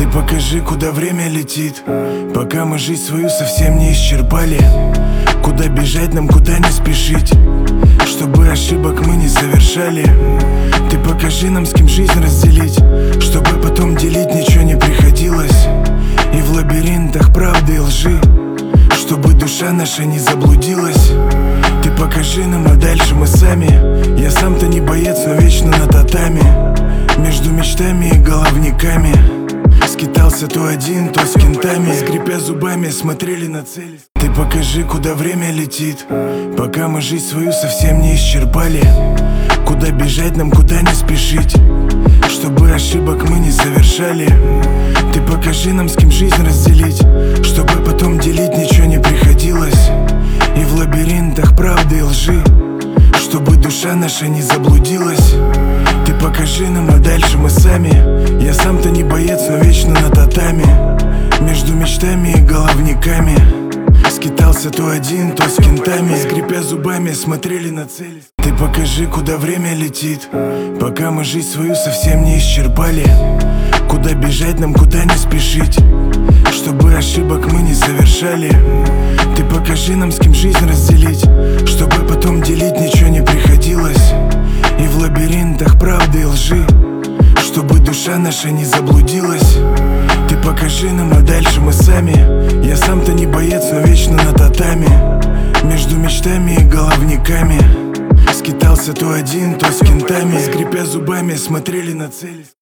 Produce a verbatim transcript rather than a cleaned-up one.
Ты покажи, куда время летит, пока мы жизнь свою совсем не исчерпали. Куда бежать нам, куда не спешить, чтобы ошибок мы не совершали. Ты покажи нам, с кем жизнь разделить, чтобы потом делить ничего не приходилось. И в лабиринтах правды и лжи, чтобы душа наша не заблудилась. Ты покажи нам, а дальше мы сами. Я сам-то не боец, но вечно на татами, между мечтами и головниками. Скитался то один, то с кентами, скрипя зубами, смотрели на цель. Ты покажи, куда время летит, пока мы жизнь свою совсем не исчерпали. Куда бежать нам, куда не спешить, чтобы ошибок мы не совершали. Ты покажи нам, с кем жизнь разделить, чтобы потом делить ничего не приходилось. И в лабиринтах правды и лжи, чтобы душа наша не заблудилась. Ты покажи нам, а дальше мы сами. Я сам-то не боец, но вечно на татами, между мечтами и головниками. Скитался то один, то с кентами, скрипя зубами, смотрели на цель. Ты покажи, куда время летит, пока мы жизнь свою совсем не исчерпали. Куда бежать нам, куда не спешить, чтобы ошибок мы не совершали. Ты покажи нам, с кем жизнь разделить, чтобы потом делить ничего не приходилось. И в лабиринтах правды и лжи, чтобы душа наша не заблудилась. Ты покажи нам, а дальше мы сами. Я сам-то не боец, но вечно на татами, между мечтами и головниками. Скитался то один, то с кентами, скрипя зубами, смотрели на цель.